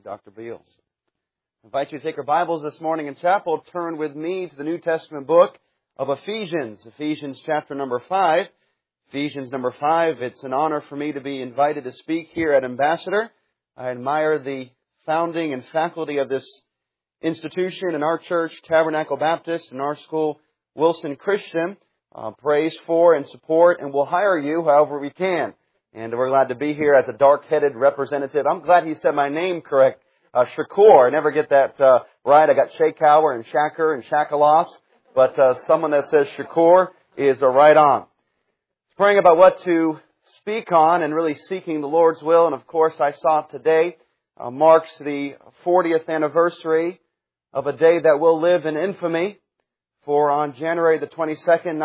Dr. Beals. I invite you to take your Bibles this morning in chapel. Turn with me to the New Testament book of Ephesians. Ephesians chapter number 5. Ephesians number 5. It's an honor for me to be invited to speak here at Ambassador. I admire the founding and faculty of this institution in our church, Tabernacle Baptist, and our school, Wilson Christian. Praise for and support, and we'll hire you however we can. And we're glad to be here as a dark-headed representative. I'm glad he said my name correct. Shakur. I never get that right. I got Shakower and Shaker and Shakalos. But someone that says Shakur is right on. Praying about what to speak on and really seeking the Lord's will. And of course, I saw today marks the 40th anniversary of a day that will live in infamy. For on January the 22nd,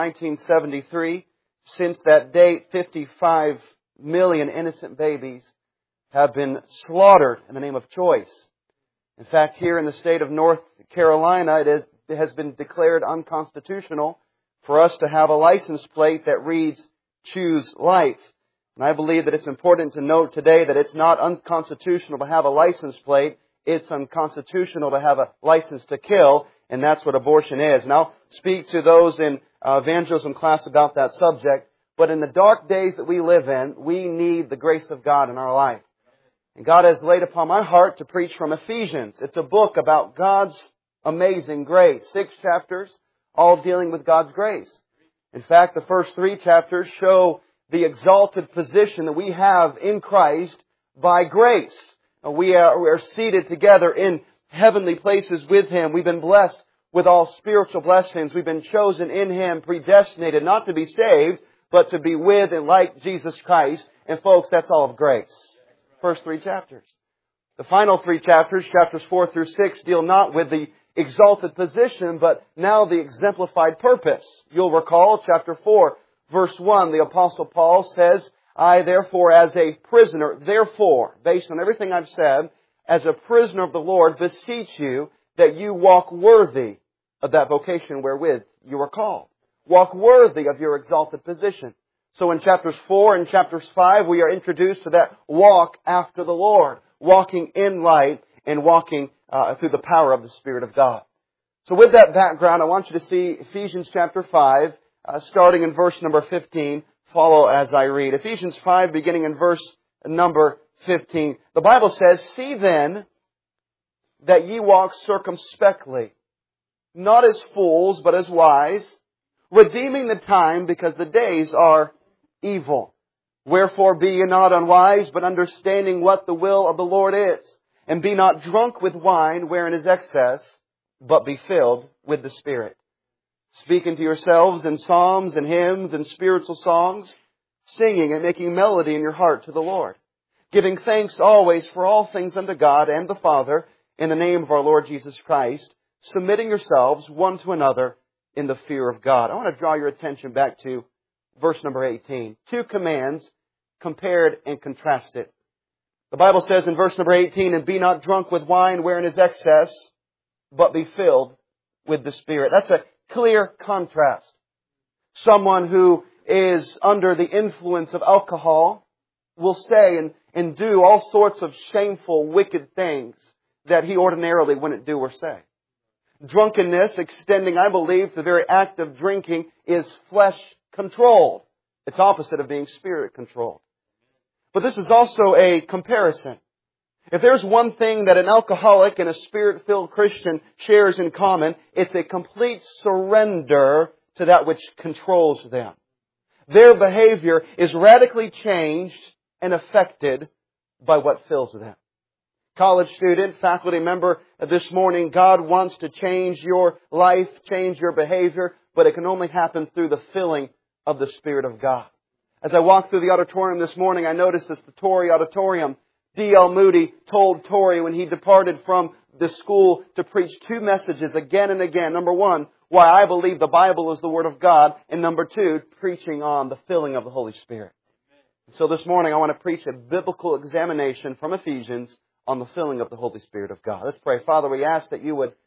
1973, since that date, 55 million innocent babies have been slaughtered in the name of choice. In fact, here in the state of North Carolina, it has been declared unconstitutional for us to have a license plate that reads, "Choose life." And I believe that it's important to note today that it's not unconstitutional to have a license plate. It's unconstitutional to have a license to kill, and that's what abortion is. And I'll speak to those in evangelism class about that subject. But in the dark days that we live in, we need the grace of God in our life. And God has laid upon my heart to preach from Ephesians. It's a book about God's amazing grace. 6 chapters, all dealing with God's grace. In fact, the first 3 chapters show the exalted position that we have in Christ by grace. We are seated together in heavenly places with Him. We've been blessed with all spiritual blessings. We've been chosen in Him, predestinated not to be saved, but to be with and like Jesus Christ. And folks, that's all of grace. First 3 chapters. The final 3 chapters, chapters 4 through 6, deal not with the exalted position, but now the exemplified purpose. You'll recall, chapter 4, verse 1, the Apostle Paul says, "I therefore as a prisoner, therefore," based on everything I've said, "as a prisoner of the Lord, beseech you that you walk worthy of that vocation wherewith you are called." Walk worthy of your exalted position. So in chapters 4 and chapters 5, we are introduced to that walk after the Lord. Walking in light and walking through the power of the Spirit of God. So with that background, I want you to see Ephesians chapter 5, starting in verse number 15. Follow as I read. Ephesians 5, beginning in verse number 15. The Bible says, "See then that ye walk circumspectly, not as fools, but as wise, redeeming the time, because the days are evil. Wherefore be ye not unwise, but understanding what the will of the Lord is. And be not drunk with wine, wherein is excess, but be filled with the Spirit. Speaking to yourselves in psalms and hymns and spiritual songs, singing and making melody in your heart to the Lord. Giving thanks always for all things unto God and the Father, in the name of our Lord Jesus Christ, submitting yourselves one to another in the fear of God." I want to draw your attention back to verse number 18. 2 commands compared and contrasted. The Bible says in verse number 18, "And be not drunk with wine wherein is excess, but be filled with the Spirit." That's a clear contrast. Someone who is under the influence of alcohol will say and do all sorts of shameful, wicked things that he ordinarily wouldn't do or say. Drunkenness, extending, I believe, to the very act of drinking, is flesh-controlled. It's opposite of being spirit-controlled. But this is also a comparison. If there's one thing that an alcoholic and a Spirit-filled Christian shares in common, it's a complete surrender to that which controls them. Their behavior is radically changed and affected by what fills them. College student, faculty member, this morning, God wants to change your life, change your behavior, but it can only happen through the filling of the Spirit of God. As I walked through the auditorium this morning, I noticed this, the Torrey Auditorium. D.L. Moody told Torrey when he departed from the school to preach 2 messages again and again. Number 1, why I believe the Bible is the Word of God. And number 2, preaching on the filling of the Holy Spirit. So this morning I want to preach a biblical examination from Ephesians on the filling of the Holy Spirit of God. Let's pray. Father, we ask that you would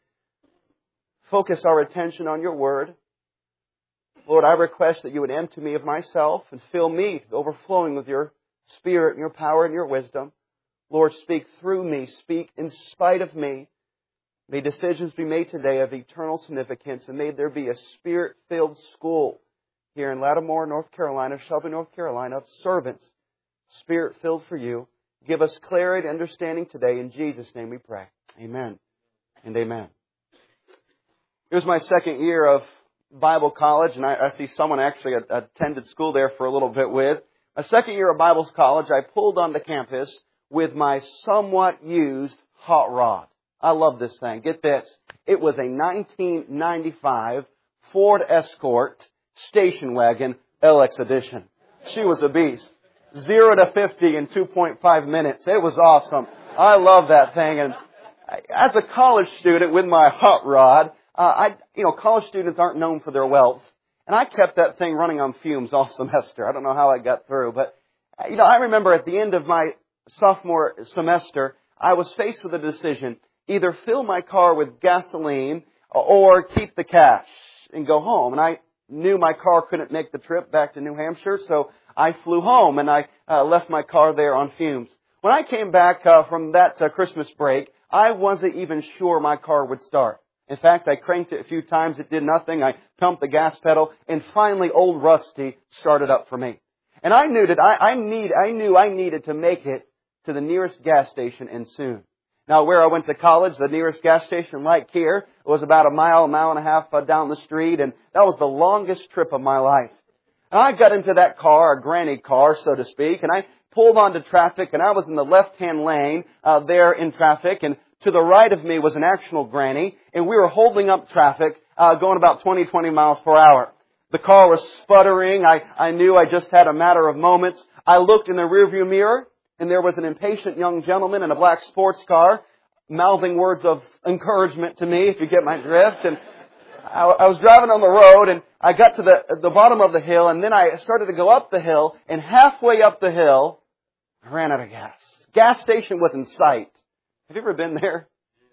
focus our attention on your Word. Lord, I request that you would empty me of myself and fill me to overflowing with your Spirit and your power and your wisdom. Lord, speak through me. Speak in spite of me. May decisions be made today of eternal significance, and may there be a Spirit-filled school here in Lattimore, North Carolina, Shelby, North Carolina, of servants, Spirit-filled for you. Give us clarity and understanding today. In Jesus' name we pray. Amen and amen. It was my second year of Bible college, and I see someone actually attended school there for a little bit with. My second year of Bible college, I pulled onto campus with my somewhat used hot rod. I love this thing. Get this. It was a 1995 Ford Escort station wagon LX edition. She was a beast. 0 to 50 in 2.5 minutes. It was awesome. I love that thing. And as a college student with my hot rod, college students aren't known for their wealth. And I kept that thing running on fumes all semester. I don't know how I got through, but, I remember at the end of my sophomore semester, I was faced with a decision. Either fill my car with gasoline or keep the cash and go home. And I knew my car couldn't make the trip back to New Hampshire, so I flew home and I left my car there on fumes. When I came back from that Christmas break, I wasn't even sure my car would start. In fact, I cranked it a few times. It did nothing. I pumped the gas pedal, and finally old Rusty started up for me. And I knew that I knew I needed to make it to the nearest gas station, and soon. Now, where I went to college, the nearest gas station like here was about a mile and a half down the street, and that was the longest trip of my life. And I got into that car, a granny car, so to speak, and I pulled onto traffic, and I was in the left-hand lane there in traffic, and to the right of me was an actual granny, and we were holding up traffic, going about 20 miles per hour. The car was sputtering. I knew I just had a matter of moments. I looked in the rearview mirror, and there was an impatient young gentleman in a black sports car mouthing words of encouragement to me, if you get my drift. And I was driving on the road, and I got to the bottom of the hill, and then I started to go up the hill, and halfway up the hill, I ran out of gas. Gas station was in sight. Have you ever been there?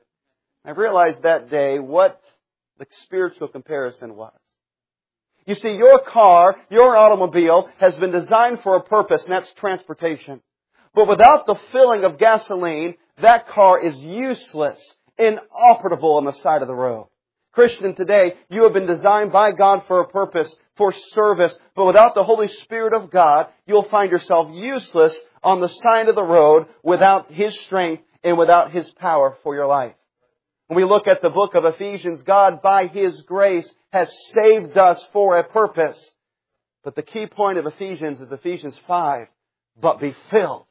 I realized that day what the spiritual comparison was. You see, your car, your automobile has been designed for a purpose, and that's transportation. But without the filling of gasoline, that car is useless, inoperable on the side of the road. Christian, today, you have been designed by God for a purpose, for service, but without the Holy Spirit of God, you'll find yourself useless on the side of the road without His strength and without His power for your life. When we look at the book of Ephesians, God, by His grace, has saved us for a purpose. But the key point of Ephesians is Ephesians 5. But be filled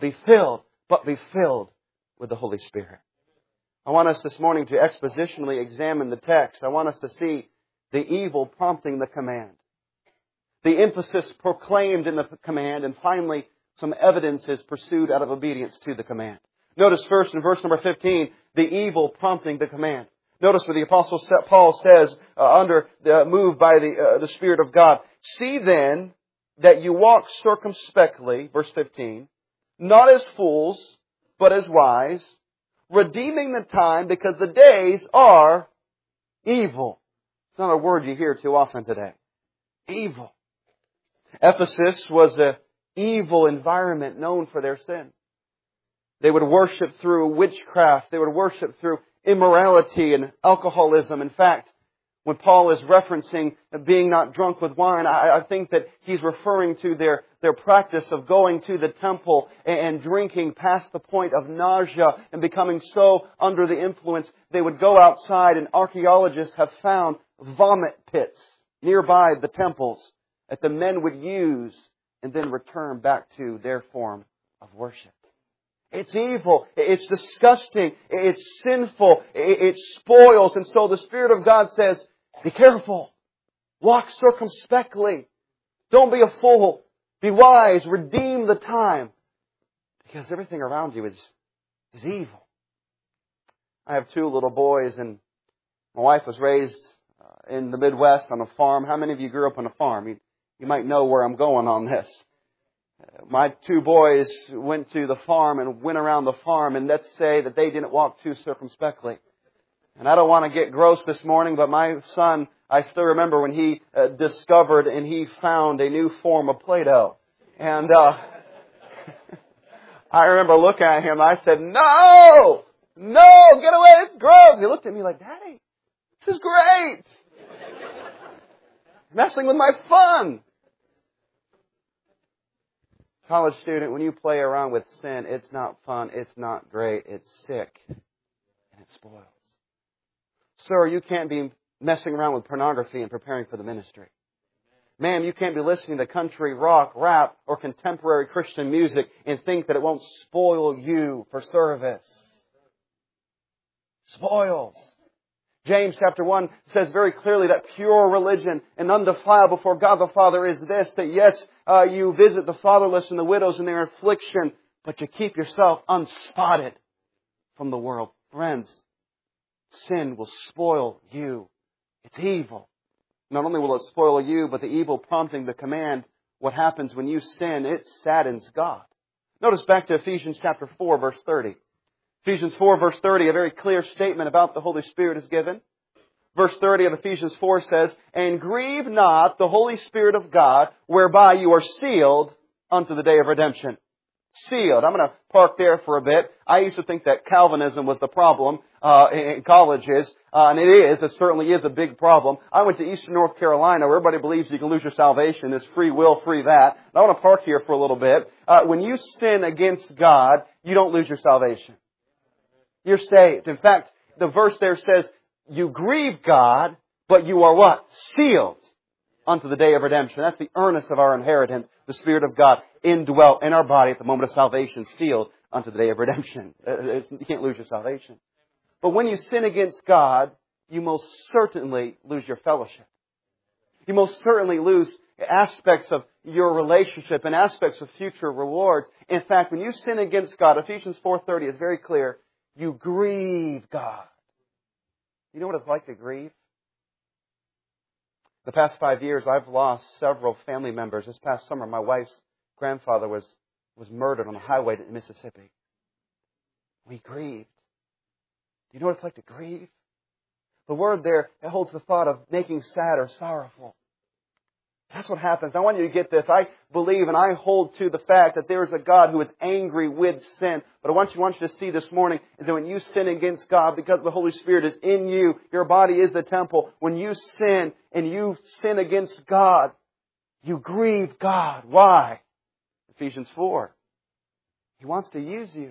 with the Holy Spirit. I want us this morning to expositionally examine the text. I want us to see the evil prompting the command, the emphasis proclaimed in the command, and finally some evidence is pursued out of obedience to the command. Notice first in verse number 15, the evil prompting the command. Notice what the Apostle Paul says, moved by the Spirit of God. See then that you walk circumspectly, verse 15, not as fools, but as wise, redeeming the time because the days are evil. It's not a word you hear too often today. Evil. Ephesus was an evil environment known for their sin. They would worship through witchcraft. They would worship through immorality and alcoholism. In fact, when Paul is referencing being not drunk with wine, I think that he's referring to their practice of going to the temple and drinking past the point of nausea and becoming so under the influence. They would go outside, and archaeologists have found vomit pits nearby the temples that the men would use and then return back to their form of worship. It's evil. It's disgusting. It's sinful. It spoils. And so the Spirit of God says, be careful. Walk circumspectly. Don't be a fool. Be wise. Redeem the time. Because everything around you is evil. I have 2 little boys, and my wife was raised in the Midwest on a farm. How many of you grew up on a farm? You might know where I'm going on this. My 2 boys went to the farm and went around the farm, and let's say that they didn't walk too circumspectly. And I don't want to get gross this morning, but my son, I still remember when he discovered and he found a new form of Play-Doh. And I remember looking at him. I said, no! No! Get away! It's gross! He looked at me like, Daddy, this is great! Messing with my fun! College student, when you play around with sin, it's not fun, it's not great, it's sick, and it spoils. Sir, you can't be messing around with pornography and preparing for the ministry. Ma'am, you can't be listening to country, rock, rap, or contemporary Christian music and think that it won't spoil you for service. Spoils. James chapter 1 says very clearly that pure religion and undefiled before God the Father is this, that yes, you visit the fatherless and the widows in their affliction, but you keep yourself unspotted from the world. Friends, sin will spoil you. It's evil. Not only will it spoil you, but the evil prompting the command, what happens when you sin, it saddens God. Notice back to Ephesians chapter 4, verse 30. Ephesians 4, verse 30, a very clear statement about the Holy Spirit is given. Verse 30 of Ephesians 4 says, and grieve not the Holy Spirit of God, whereby you are sealed unto the day of redemption. Sealed. I'm going to park there for a bit. I used to think that Calvinism was the problem in colleges, and it is. It certainly is a big problem. I went to Eastern North Carolina, where everybody believes you can lose your salvation. There's free will, free that. And I want to park here for a little bit. When you sin against God, you don't lose your salvation. You're saved. In fact, the verse there says, you grieve God, but you are what? Sealed unto the day of redemption. That's the earnest of our inheritance, the Spirit of God indwelt in our body at the moment of salvation, sealed unto the day of redemption. You can't lose your salvation. But when you sin against God, you most certainly lose your fellowship. You most certainly lose aspects of your relationship and aspects of future rewards. In fact, when you sin against God, Ephesians 4:30 is very clear, you grieve God. You know what it's like to grieve? The past 5 years, I've lost several family members. This past summer, my wife's grandfather was murdered on the highway in Mississippi. We grieved. Do you know what it's like to grieve? The word there, it holds the thought of making sad or sorrowful. That's what happens. I want you to get this. I believe and I hold to the fact that there is a God who is angry with sin. But I want you to see this morning is that when you sin against God, because the Holy Spirit is in you, your body is the temple. When you sin and you sin against God, you grieve God. Why? Ephesians 4. He wants to use you.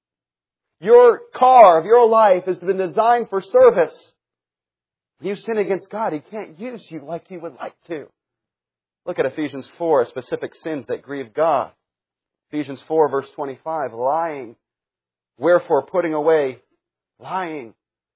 Your car of your life has been designed for service. When you sin against God, He can't use you like He would like to. Look at Ephesians 4, specific sins that grieve God. Ephesians 4, verse 25, lying. Wherefore, putting away lying.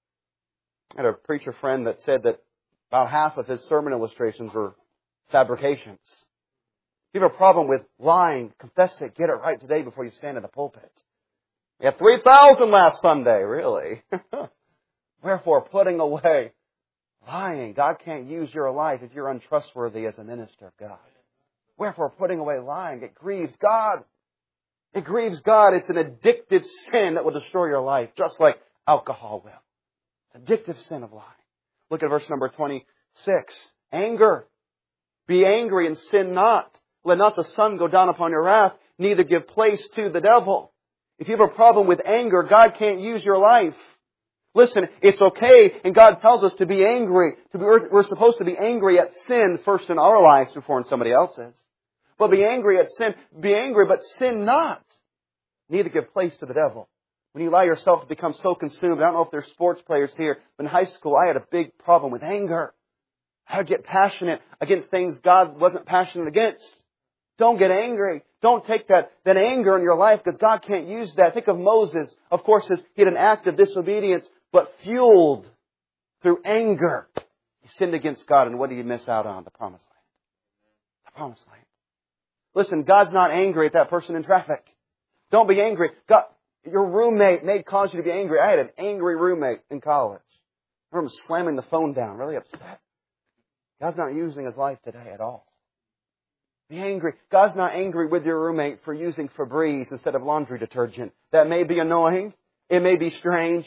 I had a preacher friend that said that about half of his sermon illustrations were fabrications. If you have a problem with lying, confess it, get it right today before you stand in the pulpit. We had 3,000 last Sunday, really. Wherefore, putting away lying. God can't use your life if you're untrustworthy as a minister of God. Wherefore, putting away lying, it grieves God. It grieves God. It's an addictive sin that will destroy your life, just like alcohol will. Addictive sin of lying. Look at verse number 26. Anger. Be angry and sin not. Let not the sun go down upon your wrath, neither give place to the devil. If you have a problem with anger, God can't use your life. Listen, it's okay, and God tells us to be angry. We're supposed to be angry at sin first in our lives before in somebody else's. But be angry at sin. Be angry, but sin not. Neither give place to the devil. When you allow yourself to become so consumed, I don't know if there's sports players here, but in high school I had a big problem with anger. I would get passionate against things God wasn't passionate against. Don't get angry. Don't take that anger in your life because God can't use that. Think of Moses. Of course, he had an act of disobedience, but fueled through anger. He sinned against God, and what did he miss out on? The promised land. The promised land. Listen, God's not angry at that person in traffic. Don't be angry. God, your roommate may cause you to be angry. I had an angry roommate in college. I remember slamming the phone down, really upset. God's not using his life today at all. Be angry. God's not angry with your roommate for using Febreze instead of laundry detergent. That may be annoying. It may be strange.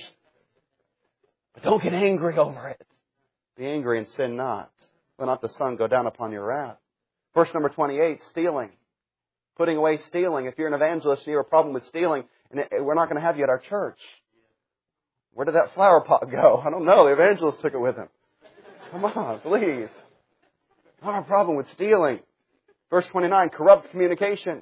But don't get angry over it. Be angry and sin not. Let not the sun go down upon your wrath. Verse number 28, stealing. Putting away stealing. If you're an evangelist and you have a problem with stealing, we're not going to have you at our church. Where did that flower pot go? I don't know. The evangelist took it with him. Come on, please. I have a problem with stealing. Verse 29, corrupt communication.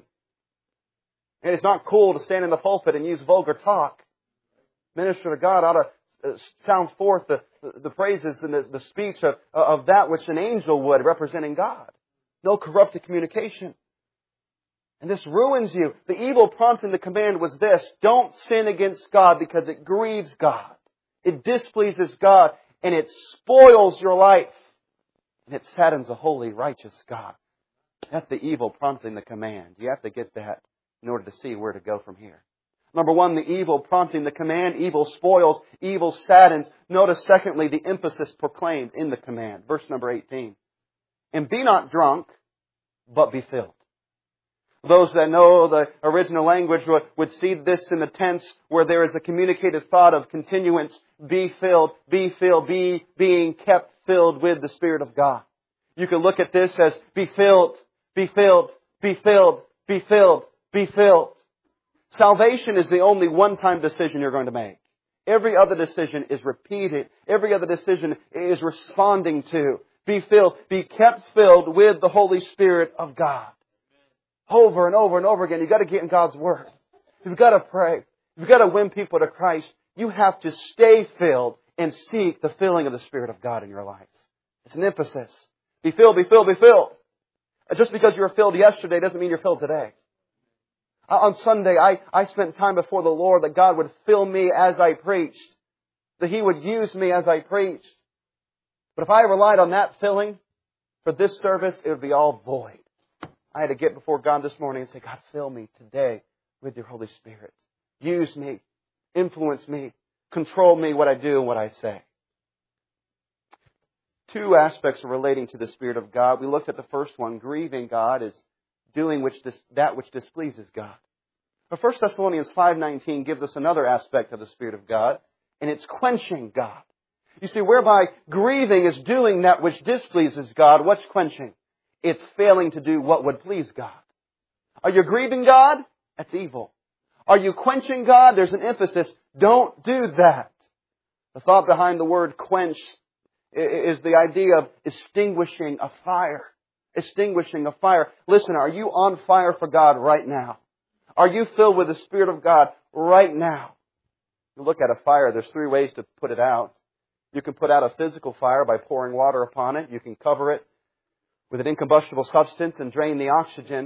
And it's not cool to stand in the pulpit and use vulgar talk. Minister to God ought to sound forth the praises and the speech of that which an angel would, representing God. No corrupted communication. And this ruins you. The evil prompting the command was this: don't sin against God because it grieves God. It displeases God and it spoils your life. And it saddens a holy, righteous God. That's the evil prompting the command. You have to get that in order to see where to go from here. Number one, the evil prompting the command. Evil spoils, evil saddens. Notice, secondly, the emphasis proclaimed in the command. Verse number 18. And be not drunk, but be filled. Those that know the original language would see this in the tense where there is a communicated thought of continuance. Be filled, being kept filled with the Spirit of God. You can look at this as be filled, be filled, be filled, be filled, be filled. Salvation is the only one-time decision you're going to make. Every other decision is repeated. Every other decision is responding to. Be filled, be kept filled with the Holy Spirit of God. Over and over and over again. You've got to get in God's Word. You've got to pray. You've got to win people to Christ. You have to stay filled and seek the filling of the Spirit of God in your life. It's an emphasis. Be filled, be filled, be filled. Just because you were filled yesterday doesn't mean you're filled today. On Sunday, I spent time before the Lord that God would fill me as I preached. That He would use me as I preached. But if I relied on that filling for this service, it would be all void. I had to get before God this morning and say, God, fill me today with your Holy Spirit. Use me. Influence me. Control me, what I do and what I say. Two aspects relating to the Spirit of God. We looked at the first one. Grieving God is doing that which displeases God. But 1 Thessalonians 5:19 gives us another aspect of the Spirit of God, and it's quenching God. You see, whereby grieving is doing that which displeases God, what's quenching? It's failing to do what would please God. Are you grieving God? That's evil. Are you quenching God? There's an emphasis. Don't do that. The thought behind the word quench is the idea of extinguishing a fire. Extinguishing a fire. Listen, are you on fire for God right now? Are you filled with the Spirit of God right now? You look at a fire, there's three ways to put it out. You can put out a physical fire by pouring water upon it. You can cover it with an incombustible substance and drain the oxygen.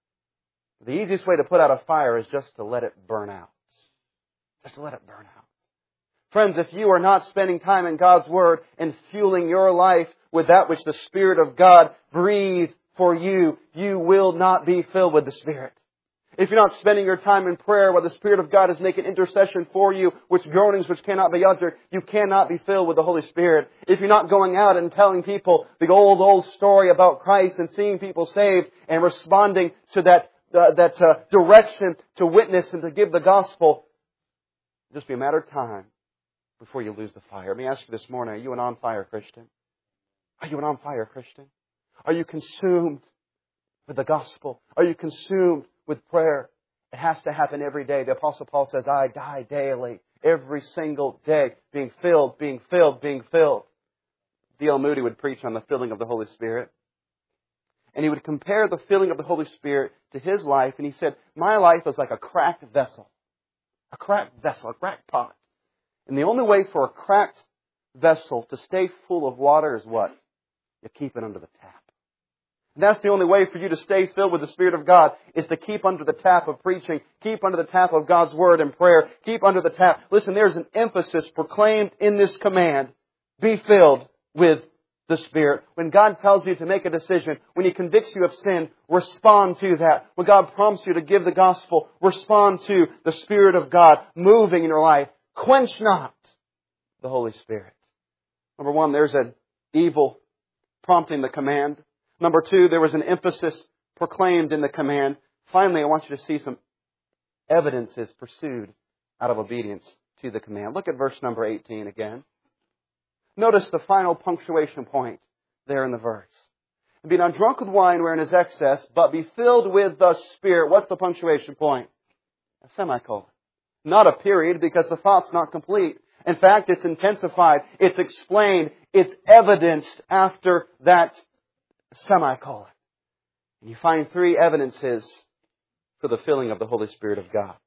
The easiest way to put out a fire is just to let it burn out. Just to let it burn out. Friends, if you are not spending time in God's Word and fueling your life with that which the Spirit of God breathed for you, you will not be filled with the Spirit. If you're not spending your time in prayer where the Spirit of God is making intercession for you, which groanings which cannot be uttered, you cannot be filled with the Holy Spirit. If you're not going out and telling people the old story about Christ and seeing people saved and responding to that direction to witness and to give the gospel, it'll just be a matter of time before you lose the fire. Let me ask you this morning, are you an on-fire Christian? Are you an on-fire Christian? Are you consumed with the gospel? Are you consumed with prayer? It has to happen every day. The Apostle Paul says, I die daily, every single day, being filled, being filled, being filled. D.L. Moody would preach on the filling of the Holy Spirit. And he would compare the filling of the Holy Spirit to his life. And he said, my life is like a cracked vessel. A cracked vessel, a cracked pot. And the only way for a cracked vessel to stay full of water is what? You keep it under the tap. And that's the only way for you to stay filled with the Spirit of God, is to keep under the tap of preaching, keep under the tap of God's Word and prayer, keep under the tap. Listen, there's an emphasis proclaimed in this command. Be filled with the Spirit. When God tells you to make a decision, when He convicts you of sin, respond to that. When God prompts you to give the gospel, respond to the Spirit of God moving in your life. Quench not the Holy Spirit. Number one, there's an evil prompting the command. Number two, there was an emphasis proclaimed in the command. Finally, I want you to see some evidences pursued out of obedience to the command. Look at verse number 18 again. Notice the final punctuation point there in the verse. And be not drunk with wine wherein is excess, but be filled with the Spirit. What's the punctuation point? A semicolon. Not a period, because the thought's not complete. In fact, it's intensified, it's explained, it's evidenced after that semicolon. And you find three evidences for the filling of the Holy Spirit of God.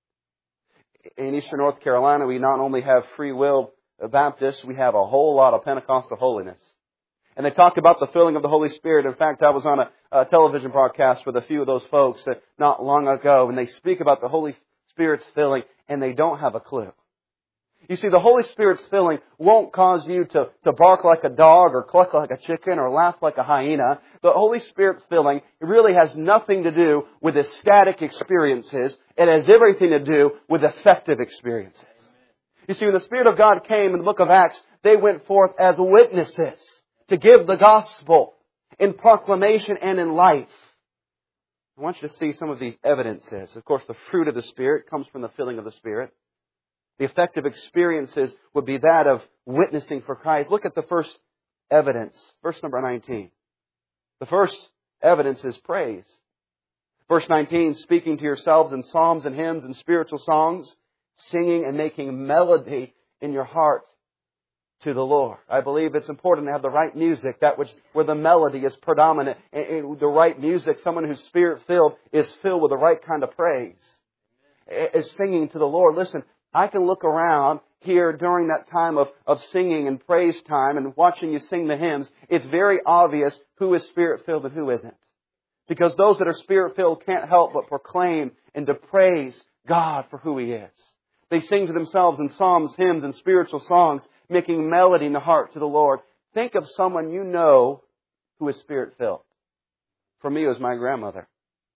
In Eastern North Carolina, we not only have Free Will Baptists, we have a whole lot of Pentecostal holiness. And they talk about the filling of the Holy Spirit. In fact, I was on a television broadcast with a few of those folks not long ago, and they speak about the Holy Spirit's filling, and they don't have a clue. You see, the Holy Spirit's filling won't cause you to bark like a dog or cluck like a chicken or laugh like a hyena. The Holy Spirit's filling really has nothing to do with ecstatic experiences. It has everything to do with effective experiences. You see, when the Spirit of God came in the book of Acts, they went forth as witnesses to give the gospel in proclamation and in life. I want you to see some of these evidences. Of course, the fruit of the Spirit comes from the filling of the Spirit. The effective experiences would be that of witnessing for Christ. Look at the first evidence. Verse number 19. The first evidence is praise. Verse 19, speaking to yourselves in psalms and hymns and spiritual songs, singing and making melody in your heart to the Lord. I believe it's important to have the right music, where the melody is predominant. And the right music, someone who's Spirit-filled, is filled with the right kind of praise. Is singing to the Lord. Listen, I can look around here during that time of singing and praise time and watching you sing the hymns. It's very obvious who is Spirit-filled and who isn't. Because those that are Spirit-filled can't help but proclaim and to praise God for who He is. They sing to themselves in psalms, hymns, and spiritual songs, making melody in the heart to the Lord. Think of someone you know who is Spirit-filled. For me, it was my grandmother.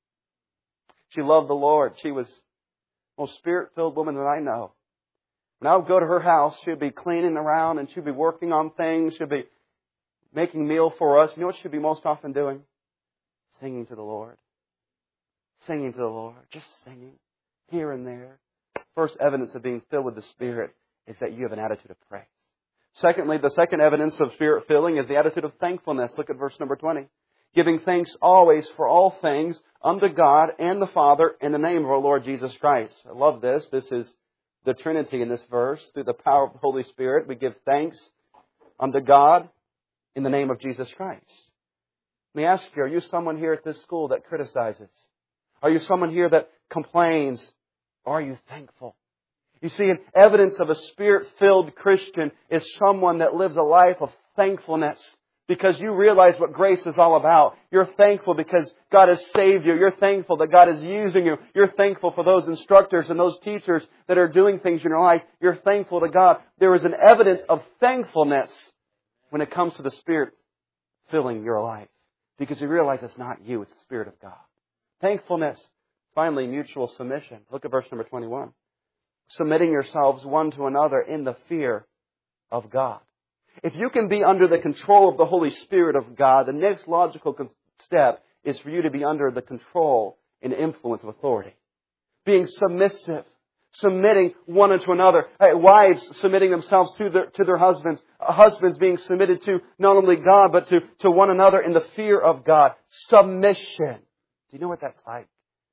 She loved the Lord. She was the most Spirit-filled woman that I know. When I would go to her house, she'd be cleaning around and she'd be working on things. She'd be making meal for us. You know what she'd be most often doing? Singing to the Lord. Singing to the Lord. Just singing here and there. First evidence of being filled with the Spirit is that you have an attitude of praise. Secondly, the second evidence of Spirit filling is the attitude of thankfulness. Look at verse number 20. Giving thanks always for all things unto God and the Father in the name of our Lord Jesus Christ. I love this. This is the Trinity in this verse. Through the power of the Holy Spirit, we give thanks unto God in the name of Jesus Christ. Let me ask you, are you someone here at this school that criticizes? Are you someone here that complains? Or are you thankful? You see, an evidence of a Spirit-filled Christian is someone that lives a life of thankfulness because you realize what grace is all about. You're thankful because God has saved you. You're thankful that God is using you. You're thankful for those instructors and those teachers that are doing things in your life. You're thankful to God. There is an evidence of thankfulness when it comes to the Spirit filling your life because you realize it's not you, it's the Spirit of God. Thankfulness. Finally, mutual submission. Look at verse number 21. Submitting yourselves one to another in the fear of God. If you can be under the control of the Holy Spirit of God, the next logical step is for you to be under the control and influence of authority. Being submissive. Submitting one unto another. Wives submitting themselves to their husbands. Husbands being submitted to not only God, but to one another in the fear of God. Submission. Do you know what that's like?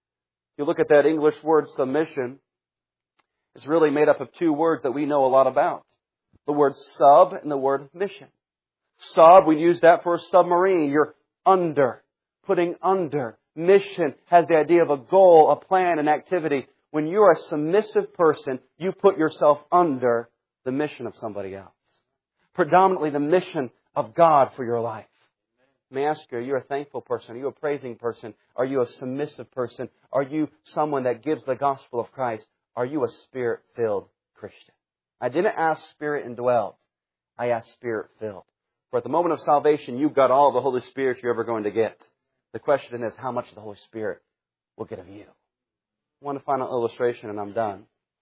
You look at that English word submission, it's really made up of two words that we know a lot about. The word sub and the word mission. Sub, we use that for a submarine. You're under, putting under. Mission has the idea of a goal, a plan, an activity. When you're a submissive person, you put yourself under the mission of somebody else. Predominantly the mission of God for your life. Let me ask you, are you a thankful person? Are you a praising person? Are you a submissive person? Are you someone that gives the gospel of Christ? Are you a Spirit-filled Christian? I didn't ask Spirit indwelled. I asked Spirit-filled. For at the moment of salvation, you've got all the Holy Spirit you're ever going to get. The question is, how much of the Holy Spirit will get of you? One final illustration and I'm done.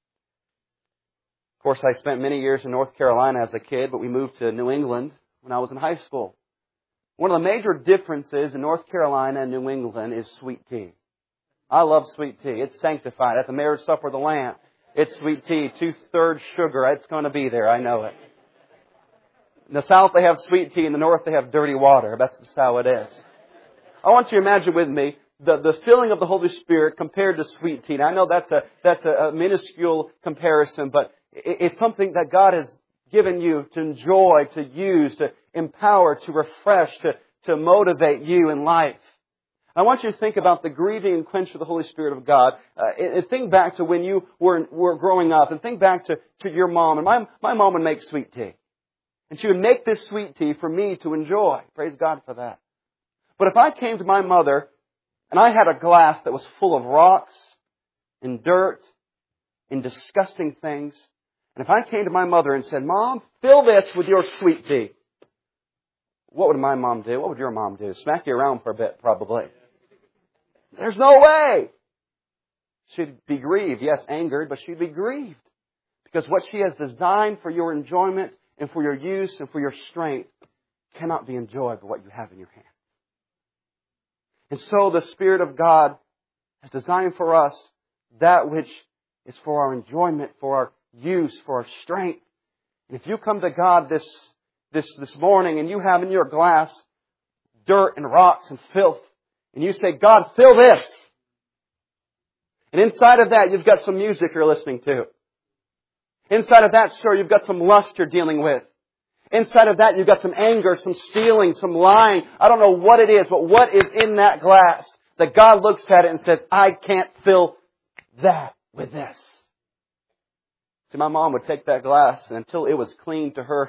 Of course, I spent many years in North Carolina as a kid, but we moved to New England when I was in high school. One of the major differences in North Carolina and New England is sweet tea. I love sweet tea. It's sanctified. At the marriage supper of the Lamb, it's sweet tea, 2/3 sugar. It's going to be there. I know it. In the South they have sweet tea, in the North they have dirty water. That's just how it is. I want you to imagine with me the filling of the Holy Spirit compared to sweet tea. Now, I know that's a minuscule comparison, but it's something that God has given you to enjoy, to use, to empower, to refresh, to motivate you in life. I want you to think about the grieving and quench of the Holy Spirit of God. And think back to when you were growing up, and think back to your mom. And my mom would make sweet tea. And she would make this sweet tea for me to enjoy. Praise God for that. But if I came to my mother and I had a glass that was full of rocks and dirt and disgusting things, and if I came to my mother and said, Mom, fill this with your sweet tea, what would my mom do? What would your mom do? Smack you around for a bit, probably. There's no way. She'd be grieved. Yes, angered, but she'd be grieved. Because what she has designed for your enjoyment and for your use and for your strength cannot be enjoyed by what you have in your hand. And so the Spirit of God has designed for us that which is for our enjoyment, for our use, for our strength. And if you come to God this morning and you have in your glass dirt and rocks and filth, and you say, God, fill this. And inside of that, you've got some music you're listening to. Inside of that, sure, you've got some lust you're dealing with. Inside of that, you've got some anger, some stealing, some lying. I don't know what it is, but what is in that glass that God looks at it and says, I can't fill that with this. See, my mom would take that glass, and until it was clean to her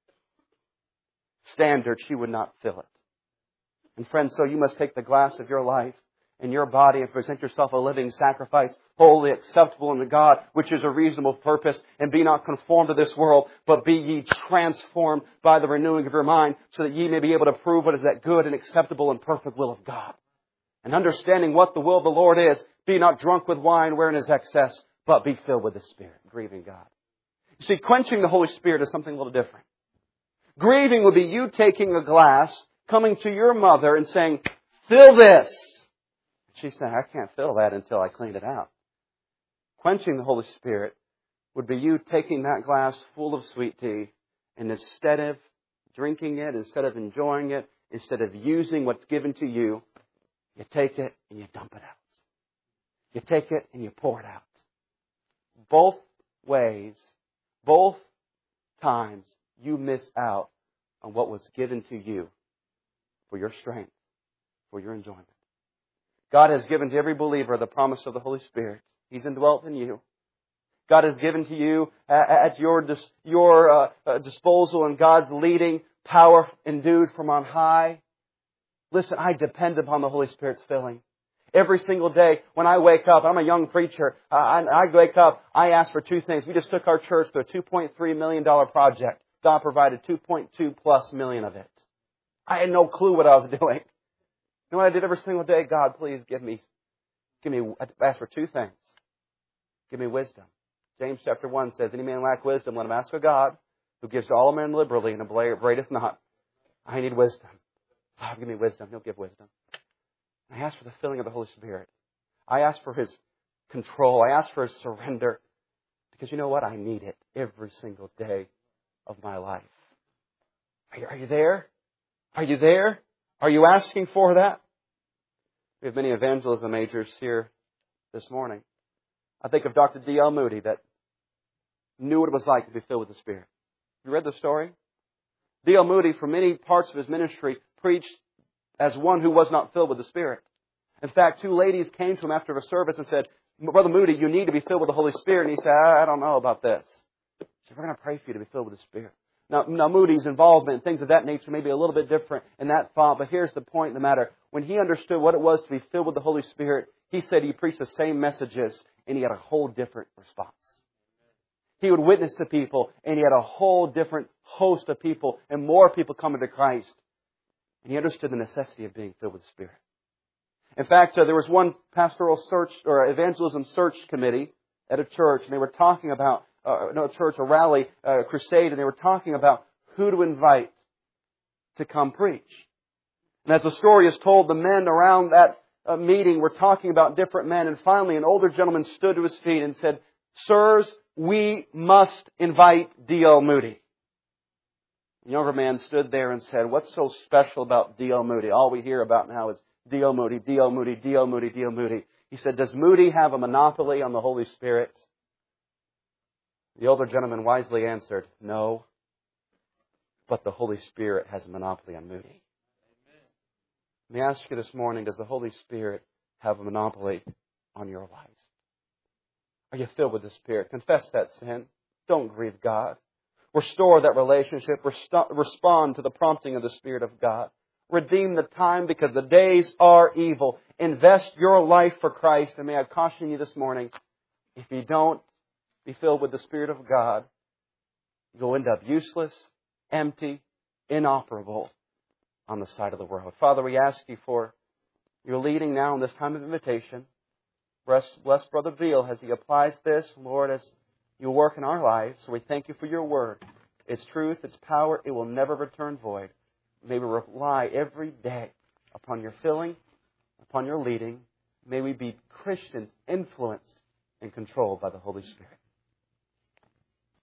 standard, she would not fill it. And friends, so you must take the glass of your life and your body and present yourself a living sacrifice, holy, acceptable unto God, which is a reasonable purpose, and be not conformed to this world, but be ye transformed by the renewing of your mind, so that ye may be able to prove what is that good and acceptable and perfect will of God. And understanding what the will of the Lord is, be not drunk with wine wherein is excess, but be filled with the Spirit, grieving God. You see, quenching the Holy Spirit is something a little different. Grieving would be you taking a glass, coming to your mother and saying, fill this. She's saying, I can't fill that until I clean it out. Quenching the Holy Spirit would be you taking that glass full of sweet tea, and instead of drinking it, instead of enjoying it, instead of using what's given to you, you take it and you dump it out. You take it and you pour it out. Both ways, both times, you miss out on what was given to you for your strength, for your enjoyment. God has given to every believer the promise of the Holy Spirit. He's indwelt in you. God has given to you at your disposal and God's leading power endued from on high. Listen, I depend upon the Holy Spirit's filling. Every single day when I wake up, I'm a young preacher, I wake up, I ask for two things. We just took our church to a $2.3 million project. God provided $2.2+ million of it. I had no clue what I was doing. You know what I did every single day? God, please give me, I asked for two things. Give me wisdom. James chapter 1 says, any man lack wisdom, let him ask of God, who gives to all men liberally and upbraideth not. I need wisdom. God, give me wisdom. He'll give wisdom. I ask for the filling of the Holy Spirit. I ask for His control. I ask for His surrender. Because you know what? I need it every single day of my life. Are you there? Are you there? Are you asking for that? We have many evangelism majors here this morning. I think of Dr. D.L. Moody that knew what it was like to be filled with the Spirit. You read the story? D.L. Moody, for many parts of his ministry, preached as one who was not filled with the Spirit. In fact, two ladies came to him after a service and said, Brother Moody, you need to be filled with the Holy Spirit. And he said, I don't know about this. She said, we're going to pray for you to be filled with the Spirit. Now Moody's involvement and things of that nature may be a little bit different in that thought, but here's the point in the matter. When he understood what it was to be filled with the Holy Spirit, he said he preached the same messages and he had a whole different response. He would witness to people and he had a whole different host of people and more people coming to Christ. And he understood the necessity of being filled with the Spirit. In fact, there was one pastoral search or evangelism search committee at a church, and they were talking about, a rally, a crusade, and they were talking about who to invite to come preach. And as the story is told, the men around that meeting were talking about different men, and finally an older gentleman stood to his feet and said, Sirs, we must invite D.L. Moody. The younger man stood there and said, "What's so special about D.L. Moody? All we hear about now is D.L. Moody, D.L. Moody, D.L. Moody, D.L. Moody." He said, "Does Moody have a monopoly on the Holy Spirit?" The older gentleman wisely answered, "No, but the Holy Spirit has a monopoly on Moody." Let me ask you this morning, does the Holy Spirit have a monopoly on your lives? Are you filled with the Spirit? Confess that sin. Don't grieve God. Restore that relationship. Respond to the prompting of the Spirit of God. Redeem the time because the days are evil. Invest your life for Christ. And may I caution you this morning, if you don't be filled with the Spirit of God, you'll end up useless, empty, inoperable on the side of the world. Father, we ask you for your leading now in this time of invitation. Bless Brother Veal as he applies this, Lord, as you work in our lives. So we thank you for your word. Its truth, its power, it will never return void. May we rely every day upon your filling, upon your leading. May we be Christians influenced and controlled by the Holy Spirit.